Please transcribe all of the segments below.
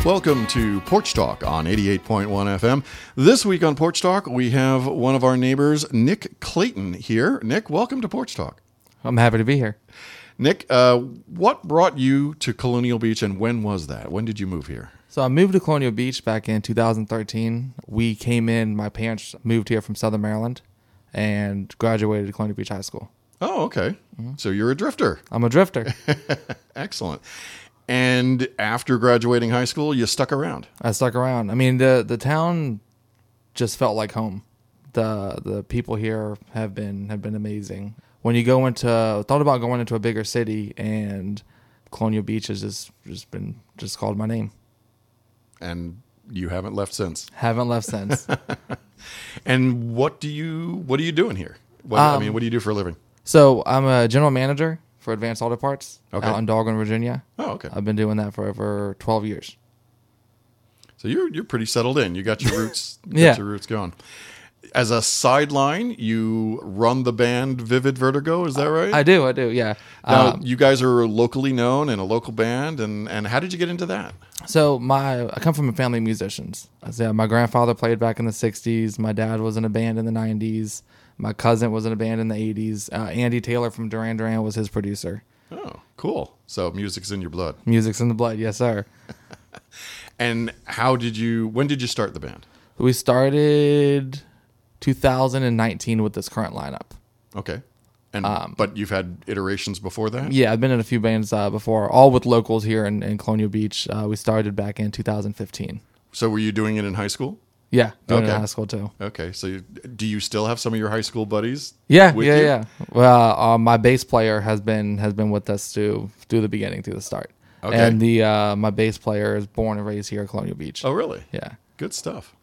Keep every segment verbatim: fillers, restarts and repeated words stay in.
Welcome to Porch Talk on eighty-eight point one F M. This week on Porch Talk, we have one of our neighbors, Nick Clayton, here. Nick, welcome to Porch Talk. I'm happy to be here. Nick, uh, what brought you to Colonial Beach, and when was that? When did you move here? So I moved to Colonial Beach back in two thousand thirteen. We came in, my parents moved here from Southern Maryland and graduated at Colonial Beach High School. Oh, okay. Mm-hmm. So you're a drifter. I'm a drifter. Excellent. And after graduating high school, you stuck around. I stuck around. I mean, the the town just felt like home. The the people here have been have been amazing. When you go into thought about going into a bigger city, and Colonial Beach has just just been just called my name. And you haven't left since. Haven't left since. And what do you what are you doing here? What, um, I mean, what do you do for a living? So I'm a general manager for Advanced Auto Parts okay. out in Dahlgren, Virginia. Oh, okay. I've been doing that for over twelve years. So you're you're pretty settled in. You got your roots. You got yeah. your roots going. As a sideline, you run the band Vivid Vertigo. Is that right? I do. I do. Yeah. Now, um, you guys are locally known and a local band, and, and how did you get into that? So my I come from a family of musicians. I say my grandfather played back in the sixties. My dad was in a band in the nineties. My cousin was in a band in the eighties. Uh, Andy Taylor from Duran Duran was his producer. Oh, cool. So music's in your blood. Music's in the blood, yes, sir. And how did you, when did you start the band? We started two thousand nineteen with this current lineup. Okay. And Um, But you've had iterations before that? Yeah, I've been in a few bands uh, before, all with locals here in, in Colonial Beach. Uh, we started back in two thousand fifteen. So were you doing it in high school? Yeah, doing Okay. it in high school too. Okay. So you, do you still have some of your high school buddies? Yeah, with yeah, you? yeah. Well, uh, my bass player has been has been with us through through the beginning, through the start. Okay. And the uh, my bass player is born and raised here at Colonial Beach. Oh, really? Yeah. Good stuff.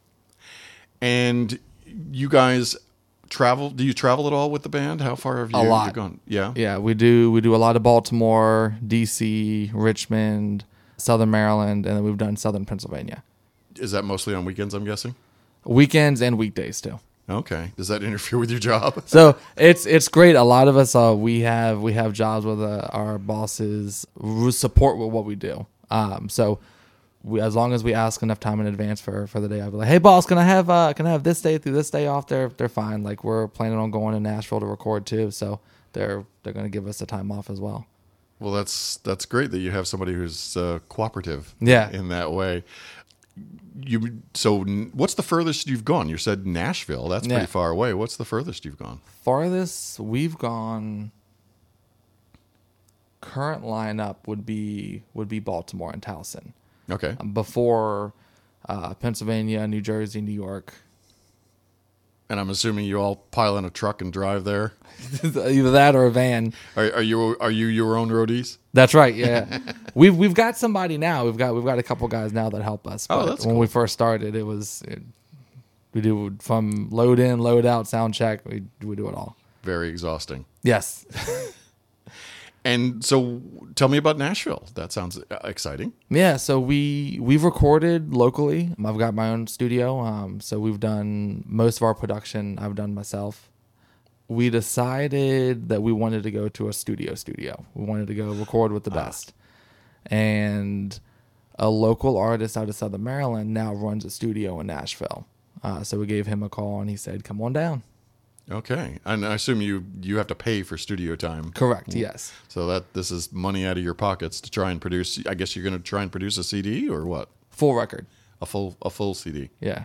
And you guys travel? Do you travel at all with the band? How far have you, A lot. you gone? Yeah. Yeah, we do we do a lot of Baltimore, D C, Richmond, Southern Maryland, and then we've done Southern Pennsylvania. Is that mostly on weekends, I'm guessing? Weekends and weekdays too. Okay. Does that interfere with your job? So it's it's great. A lot of us uh, we have we have jobs where the, our bosses support with what we do. Um, so we, as long as we ask enough time in advance for, for the day, I'll be like, hey boss, can I have uh, can I have this day through this day off? They're they're fine. Like we're planning on going to Nashville to record too, so they're they're going to give us the time off as well. Well, that's that's great that you have somebody who's uh, cooperative. Yeah. In that way. You so what's the furthest you've gone? You said Nashville. That's pretty Yeah. far away. What's the furthest you've gone? Farthest we've gone. Current lineup would be would be Baltimore and Towson. Okay. Um, before uh, Pennsylvania, New Jersey, New York. And I'm assuming you all pile in a truck and drive there. Either that or a van. Are, are you are you your own roadies? That's right. Yeah, we've we've got somebody now. We've got we've got a couple guys now that help us. Oh, But that's when cool. we first started, it was it, we do from load in, load out, sound check. We we do it all. Very exhausting. Yes. And so, tell me about Nashville. That sounds exciting. Yeah. So we we've recorded locally. I've got my own studio. Um. So we've done most of our production. I've done myself. We decided that we wanted to go to a studio studio. We wanted to go record with the best. And a local artist out of Southern Maryland now runs a studio in Nashville. Uh, so we gave him a call and he said, come on down. Okay. And I assume you you have to pay for studio time. Correct, yes. So that this is money out of your pockets to try and produce. I guess you're going to try and produce a C D or what? Full record. A full a full C D. Yeah.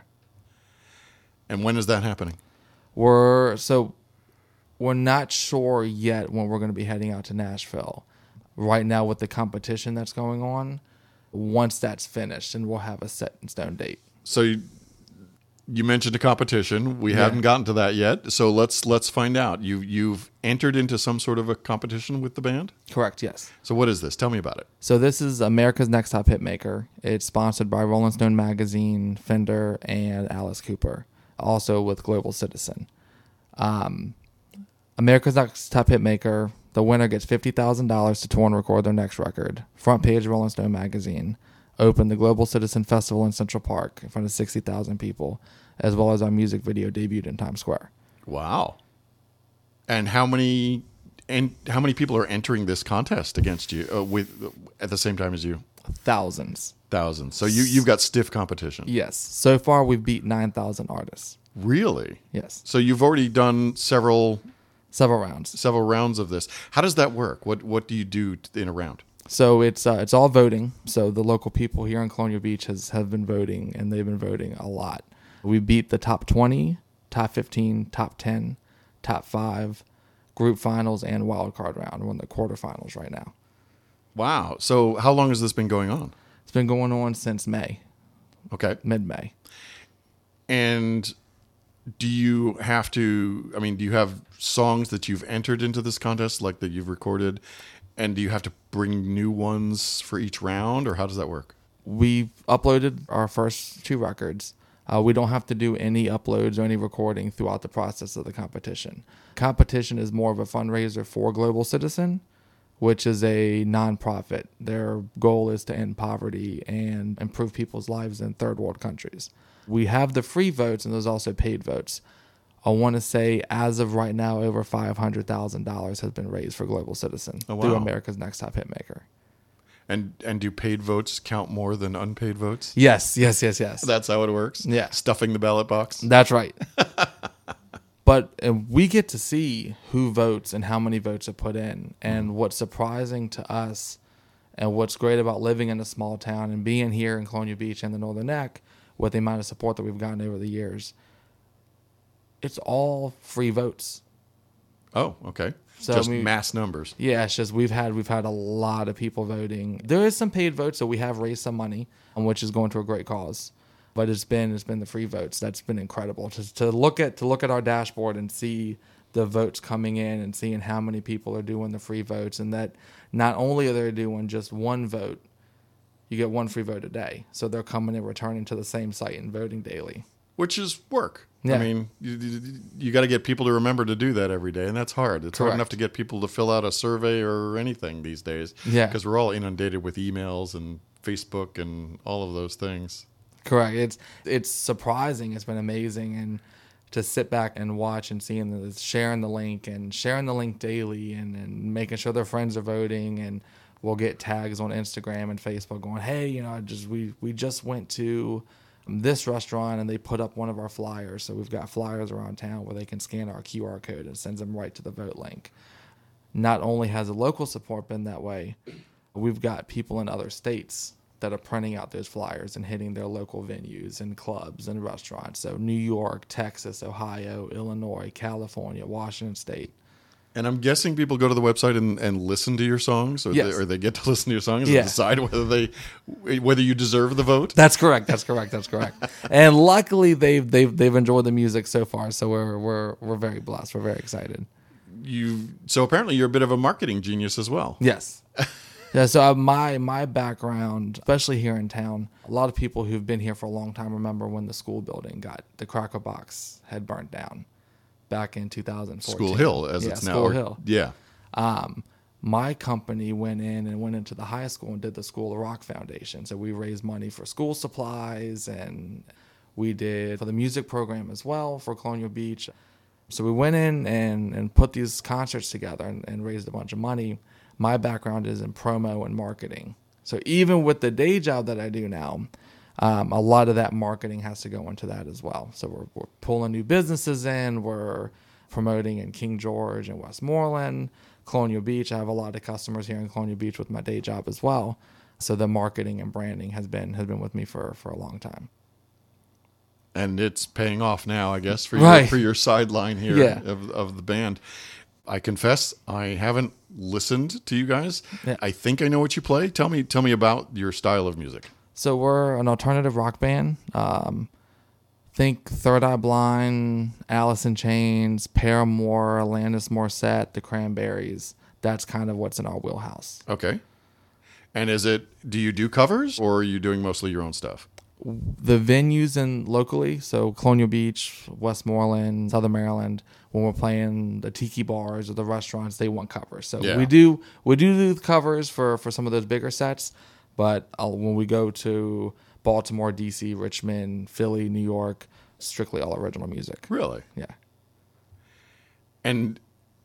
And when is that happening? We're so we're not sure yet when we're going to be heading out to Nashville. Right now with the competition that's going on, once that's finished, and we'll have a set in stone date. So you, you mentioned a competition. We Yeah. haven't gotten to that yet. So let's let's find out. You you've entered into some sort of a competition with the band? Correct, yes. So what is this? Tell me about it. So this is America's Next Top Hitmaker. It's sponsored by Rolling Stone Magazine, Fender, and Alice Cooper. Also with Global Citizen. Um, America's Next Top Hitmaker, the winner gets fifty thousand dollars to tour and record their next record. Front page Rolling Stone Magazine. Opened the Global Citizen Festival in Central Park in front of sixty thousand people, as well as our music video debuted in Times Square. Wow. And how many and how many people are entering this contest against you uh, with at the same time as you? Thousands. Thousands. So you, you've got stiff competition. Yes. So far, we've beat nine thousand artists. Really? Yes. So you've already done several Several rounds. several rounds of this. How does that work? What what do you do in a round? So it's uh, it's all voting. So the local people here in Colonial Beach has have been voting, and they've been voting a lot. We beat the top twenty, top fifteen, top ten, top five, group finals, and wild card round. We're in the quarterfinals right now. Wow. So how long has this been going on? It's been going on since May, Okay. mid-May. And do you have to, I mean, do you have songs that you've entered into this contest, like that you've recorded, and do you have to bring new ones for each round, or how does that work? We've uploaded our first two records. Uh, we don't have to do any uploads or any recording throughout the process of the competition. Competition is more of a fundraiser for Global Citizen, which is a nonprofit. Their goal is to end poverty and improve people's lives in third world countries. We have the free votes, and there's also paid votes. I want to say, as of right now, over five hundred thousand dollars has been raised for Global Citizen Oh, wow. through America's Next Top Hitmaker. And and do paid votes count more than unpaid votes? Yes, yes, yes, yes. That's how it works? Yeah. Stuffing the ballot box? That's right. But uh, we get to see who votes and how many votes are put in. And what's surprising to us, and what's great about living in a small town and being here in Colonial Beach and the Northern Neck, with the amount of support that we've gotten over the years, it's all free votes. Oh, okay. So, Just I mean, mass numbers. Yeah, it's just we've had we've had a lot of people voting. There is some paid votes, so we have raised some money, um, which is going to a great cause. But it's been it's been the free votes that's been incredible to to look at to look at our dashboard and see the votes coming in and seeing how many people are doing the free votes, and that not only are they doing just one vote, you get one free vote a day. So they're coming and returning to the same site and voting daily. Which is work. Yeah. I mean, you, you, you got to get people to remember to do that every day, and that's hard. It's hard Correct. enough to get people to fill out a survey or anything these days. Yeah. Because we're all inundated with emails and Facebook and all of those things. Correct. It's it's surprising. It's been amazing, and to sit back and watch and seeing the sharing the link and sharing the link daily, and, and making sure their friends are voting, and we'll get tags on Instagram and Facebook going, hey, you know, I just we we just went to this restaurant and they put up one of our flyers. So we've got flyers around town where they can scan our Q R code and sends them right to the vote link. Not only has the local support been that way, we've got people in other states that are printing out those flyers and hitting their local venues and clubs and restaurants. So New York, Texas, Ohio, Illinois, California, Washington State. And I'm guessing people go to the website and, and listen to your songs, or, Yes. they, or they get to listen to your songs Yeah. and decide whether they whether you deserve the vote. That's correct. That's correct. That's correct. And luckily, they've they've they've enjoyed the music so far. So we're we're we're very blessed. We're very excited. You so apparently you're a bit of a marketing genius as well. Yes. Yeah. So uh, my my background, especially here in town, a lot of people who've been here for a long time remember when the school building got the Cracker Box had burnt down back in two thousand fourteen. School Hill, as yeah, it's now. School or- Hill. Yeah. Um, my company went in and went into the high school and did the School of Rock Foundation. So we raised money for school supplies, and we did for the music program as well for Colonial Beach. So we went in and, and put these concerts together and, and raised a bunch of money. My background is in promo and marketing. So even with the day job that I do now, um, a lot of that marketing has to go into that as well. So we're, we're pulling new businesses in. We're promoting in King George and Westmoreland, Colonial Beach. I have a lot of customers here in Colonial Beach with my day job as well. So the marketing and branding has been has been with me for, for a long time. And it's paying off now, I guess, for Right. your, for your sideline here Yeah. of, of the band. I confess, I haven't listened to you guys. Yeah. I think I know what you play. Tell me, tell me about your style of music. So we're an alternative rock band. Um, think Third Eye Blind, Alice in Chains, Paramore, Alanis Morissette, The Cranberries. That's kind of what's in our wheelhouse. Okay. And is it? Do you do covers, or are you doing mostly your own stuff? The venues in locally, so Colonial Beach, Westmoreland, Southern Maryland, when we're playing the tiki bars or the restaurants, they want covers. So Yeah. we do we do do the covers for, for some of those bigger sets, but uh, when we go to Baltimore, D C, Richmond, Philly, New York, strictly all original music. Really? Yeah. And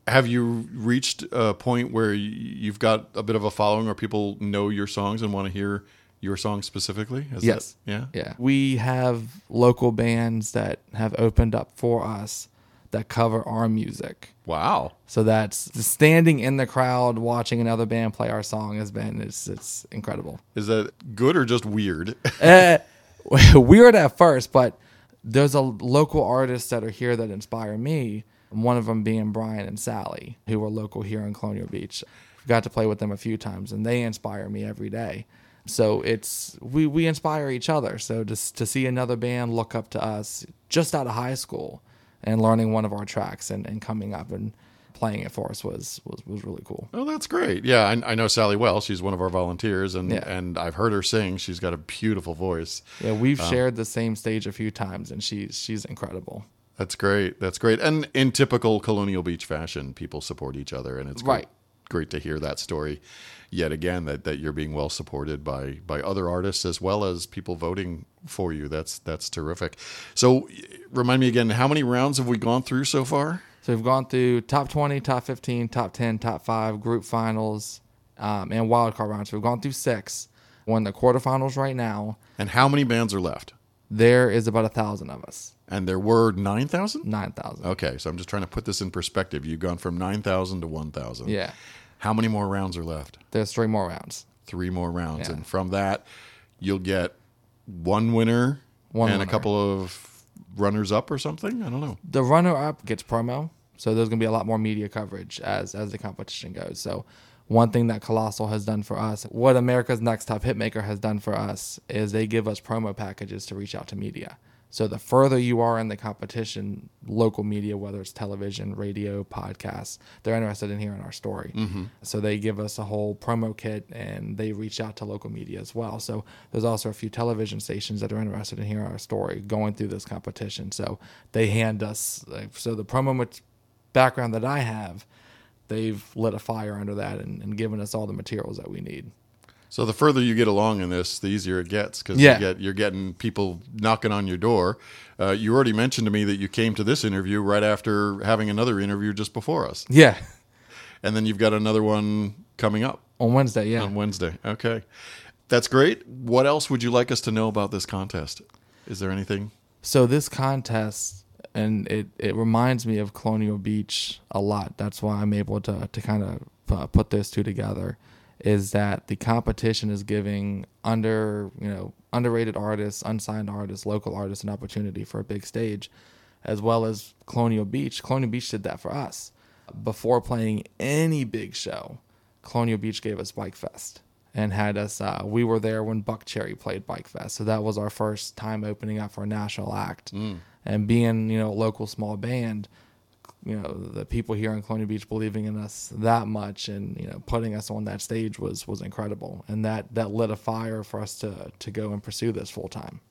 Have you reached a point where y- you've got a bit of a following, or people know your songs and want to hear your songs specifically? Is Yes. That, yeah. Yeah. We have local bands that have opened up for us that cover our music. Wow. So that's standing in the crowd watching another band play our song has been, it's, it's incredible. Is that good or just weird? uh, weird at first, but there's a local artists that are here that inspire me. One of them being Brian and Sally, who are local here in Colonial Beach. Got to play with them a few times, and they inspire me every day. So it's we, we inspire each other. So just to see another band look up to us just out of high school and learning one of our tracks and, and coming up and playing it for us was was, was really cool. Oh, that's great. Yeah, I, I know Sally well. She's one of our volunteers, and, Yeah. and I've heard her sing. She's got a beautiful voice. Yeah, we've shared the same stage a few times, and she's she's incredible. That's great. That's great. And in typical Colonial Beach fashion, people support each other, and it's great, Right. great to hear that story yet again, that, that you're being well supported by by other artists as well as people voting for you. That's that's terrific. So remind me again, how many rounds have we gone through so far? So we've gone through top twenty, top fifteen, top ten, top five, group finals, um, and wildcard rounds. So we've gone through six. We're in the quarterfinals right now. And how many bands are left? There is about a thousand of us. And there were nine thousand? Nine thousand. Okay, so I'm just trying to put this in perspective. You've gone from nine thousand to one thousand. Yeah. How many more rounds are left? There's three more rounds. Three more rounds. Yeah. And from that, you'll get one winner One and winner. a couple of runners up or something? I don't know. The runner-up gets promo, so there's going to be a lot more media coverage as as the competition goes. So one thing that Colossal has done for us, what America's Next Top Hitmaker has done for us, is they give us promo packages to reach out to media. So the further you are in the competition, local media, whether it's television, radio, podcasts, they're interested in hearing our story. Mm-hmm. So they give us a whole promo kit, and they reach out to local media as well. So there's also a few television stations that are interested in hearing our story going through this competition. So they hand us, like, so the promo mat- background that I have, they've lit a fire under that and, and given us all the materials that we need. So the further you get along in this, the easier it gets, because Yeah. you get, you're getting people knocking on your door. Uh, you already mentioned to me that you came to this interview right after having another interview just before us. Yeah. And then you've got another one coming up On Wednesday, yeah. on Wednesday. Okay. That's great. What else would you like us to know about this contest? Is there anything? So this contest, and it, it reminds me of Colonial Beach a lot. That's why I'm able to, to kind of uh, put those two together, is that the competition is giving under, you know, underrated artists, unsigned artists, local artists an opportunity for a big stage, as well as Colonial Beach. Colonial Beach did that for us. Before playing any big show, Colonial Beach gave us Bike Fest and had us, uh, we were there when Buck Cherry played Bike Fest. So that was our first time opening up for a national act. Mm. And being, you know, a local small band, you know, the people here in Colonial Beach believing in us that much and, you know, putting us on that stage was, was incredible. And that, that lit a fire for us to, to go and pursue this full time.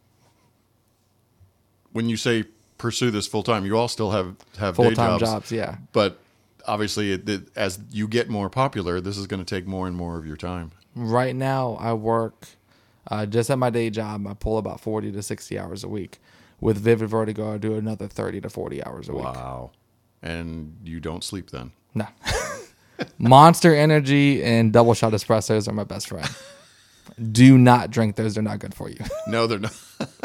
When you say pursue this full time, you all still have, have Full day time jobs. jobs, yeah. But obviously, it, it, as you get more popular, this is going to take more and more of your time. Right now, I work uh, just at my day job. I pull about forty to sixty hours a week. With Vivid Vertigo, I do another thirty to forty hours a week. Wow. And you don't sleep then? No. Monster Energy and Double Shot Espressos are my best friend. Do not drink those. They're not good for you. No, they're not.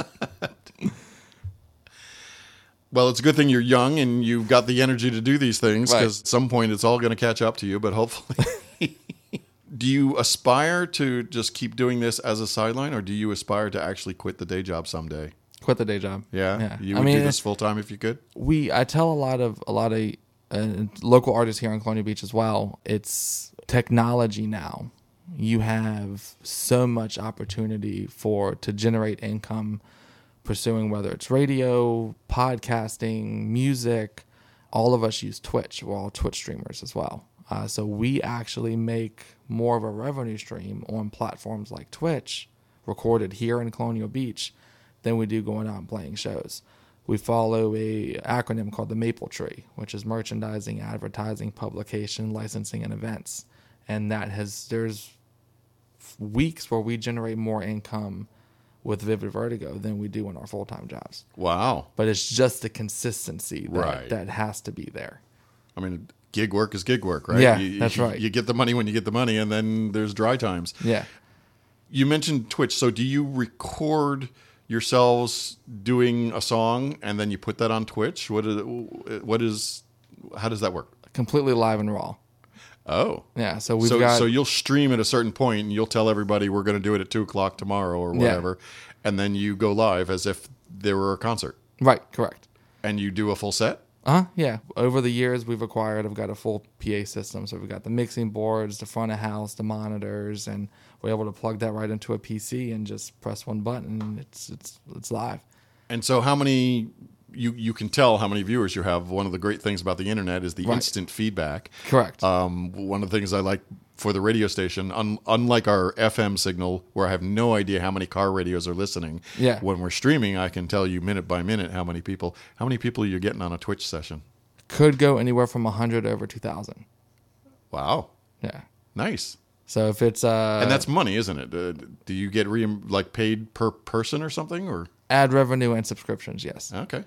Well, it's a good thing you're young and you've got the energy to do these things, because Right. at some point it's all going to catch up to you, but hopefully. Do you aspire to just keep doing this as a sideline, or do you aspire to actually quit the day job someday? Quit the day job. Yeah, Yeah. you I would mean, do this full time if you could. we I tell a lot of a lot of uh, local artists here in Colonial Beach as well. It's technology now. You have so much opportunity for to generate income, pursuing whether it's radio, podcasting, music. All of us use Twitch. We're all Twitch streamers as well. Uh, so we actually make more of a revenue stream on platforms like Twitch, recorded here in Colonial Beach, than we do going out and playing shows. We follow a acronym called the Maple Tree, which is merchandising, advertising, publication, licensing, and events. And that has there's weeks where we generate more income with Vivid Vertigo than we do in our full-time jobs. Wow. But it's just the consistency that, Right. that has to be there. I mean, gig work is gig work, right? Yeah, you, that's you, right. You get the money when you get the money, and then there's dry times. Yeah. You mentioned Twitch. So do you record yourselves doing a song and then you put that on Twitch? What is, what is how does that work? Completely live and raw. Oh. Yeah. So we've so, got. so you'll stream at a certain point and you'll tell everybody we're going to do it at two o'clock tomorrow or whatever. Yeah. And then you go live as if there were a concert. Right. Correct. And you do a full set? Uh huh. Yeah. Over the years, we've acquired, I've got a full P A system. So we've got the mixing boards, the front of house, the monitors, and we're able to plug that right into a P C and just press one button and it's it's it's live. And so how many you you can tell how many viewers you have. One of the great things about the internet is the Right. instant feedback. Correct. Um, one of the things I like for the radio station, un- unlike our F M signal, where I have no idea how many car radios are listening. Yeah. When we're streaming, I can tell you minute by minute how many people how many people you're getting on a Twitch session. Could go anywhere from one hundred over two thousand. Wow. Yeah. Nice. So if it's uh And that's money, isn't it? Uh, do you get re- like paid per person or something, or ad revenue and subscriptions, yes. okay?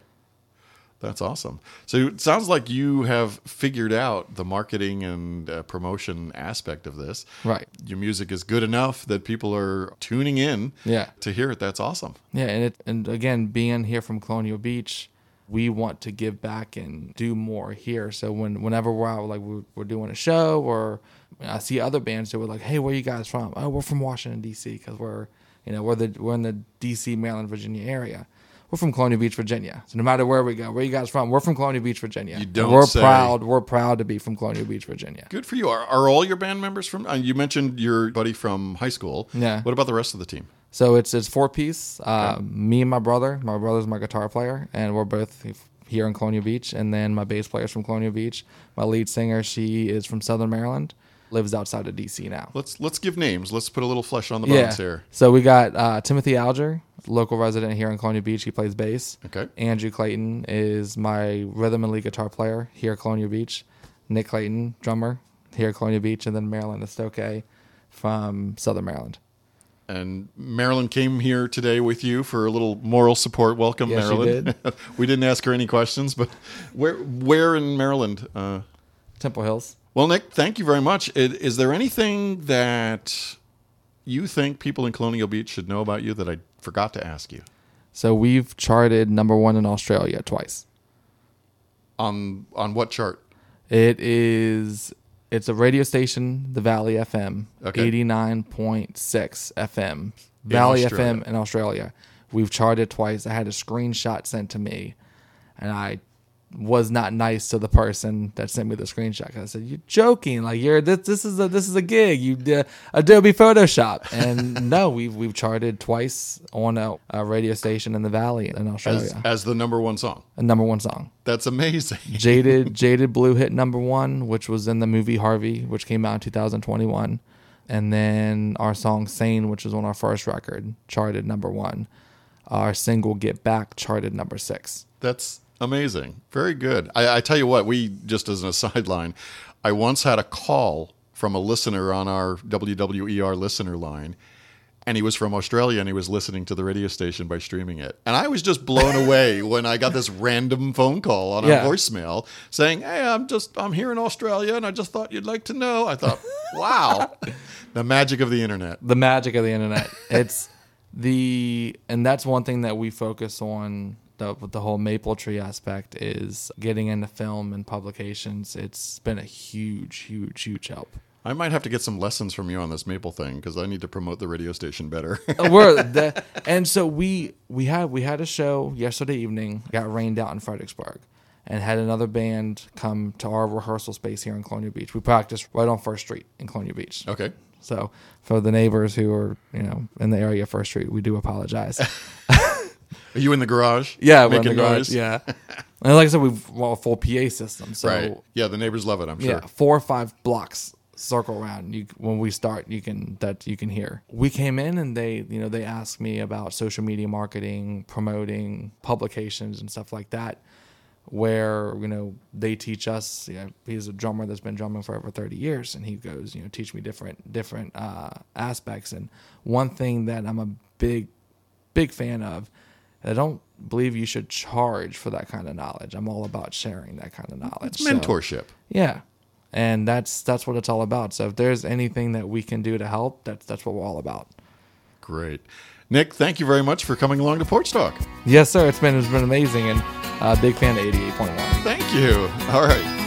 That's awesome. So it sounds like you have figured out the marketing and uh, promotion aspect of this. Right. Your music is good enough that people are tuning in Yeah. to hear it. That's awesome. Yeah, and it and again, being here from Colonial Beach, we want to give back and do more here. So when whenever we're out, like we're, we're doing a show, or I see other bands that were like, "Hey, where are you guys from?" "Oh, we're from Washington D C because we're you know we're the we're in the D C, Maryland, Virginia area. We're from Colonial Beach, Virginia. So no matter where we go, where are you guys from? We're from Colonial Beach, Virginia. You don't And we're say. proud. We're proud to be from Colonial Beach, Virginia. Good for you. Are, are all your band members from? Uh, you mentioned your buddy from high school. Yeah. What about the rest of the team? So it's it's four piece. Uh, okay. Me and my brother. My brother's my guitar player, and we're both here in Colonial Beach. And then my bass player's from Colonial Beach. My lead singer, she is from Southern Maryland, lives outside of D C now. Let's let's give names. Let's put a little flesh on the bones yeah. here. So we got uh, Timothy Alger, local resident here in Colonial Beach. He plays bass. Okay. Andrew Clayton is my rhythm and lead guitar player here at Colonial Beach. Nick Clayton, drummer here at Colonial Beach, and then Marilyn Estoke from Southern Maryland. And Marilyn came here today with you for a little moral support. Welcome, yes, Marilyn. She did. We didn't ask her any questions, but where where in Maryland? Uh, Temple Hills. Well, Nick, thank you very much. Is, is there anything that you think people in Colonial Beach should know about you that I forgot to ask you? So we've charted number one in Australia twice. On on what chart? It is. It's a radio station, the Valley F M, Okay. eighty-nine point six F M, Valley F M in Australia. We've charted twice. I had a screenshot sent to me, and I was not nice to the person that sent me the screenshot. I said, "You're joking? Like you're this? This is a this is a gig. You did Adobe Photoshop." And no, we've we've charted twice on a, a radio station in the Valley in Australia As, as the number one song. a number one song. That's amazing. Jaded Jaded Blue hit number one, which was in the movie Harvey, which came out in two thousand twenty-one. And then our song Sane, which was on our first record, charted number one. Our single Get Back charted number six. That's amazing. Very good. I, I tell you what, we, just as a sideline, I once had a call from a listener on our W W E R listener line, and he was from Australia, and he was listening to the radio station by streaming it. And I was just blown away when I got this random phone call on Yeah. our voicemail saying, "Hey, I'm just I'm here in Australia, and I just thought you'd like to know." I thought, wow, the magic of the internet. The magic of the internet. It's the, and that's one thing that we focus on. The, with the whole Maple Tree aspect is getting into film and publications. It's been a huge, huge, huge help. I might have to get some lessons from you on this Maple thing because I need to promote the radio station better. We're the, and so we we had we had a show yesterday evening. Got rained out in Fredericksburg, and had another band come to our rehearsal space here in Colonial Beach. We practiced right on First Street in Colonial Beach. Okay. So for the neighbors who are you know in the area of First Street, we do apologize. Are you in the garage? Yeah, we're in making the garage, noise. Yeah, and like I said, we've well, a full P A system. So Right. Yeah, the neighbors love it, I'm sure. yeah, four or five blocks circle around. You when we start, you can that you can hear. We came in and they you know they asked me about social media marketing, promoting publications and stuff like that. Where you know they teach us. You know, he's a drummer that's been drumming for over thirty years, and he goes, you know, teach me different different uh, aspects. And one thing that I'm a big big fan of. I don't believe you should charge for that kind of knowledge. I'm all about sharing that kind of knowledge. It's mentorship. So, yeah. And that's that's what it's all about. So if there's anything that we can do to help, that's that's what we're all about. Great. Nick, thank you very much for coming along to Porch Talk. Yes, sir. It's been it's been amazing, and uh, big fan of eighty-eight point one. Thank you. All right.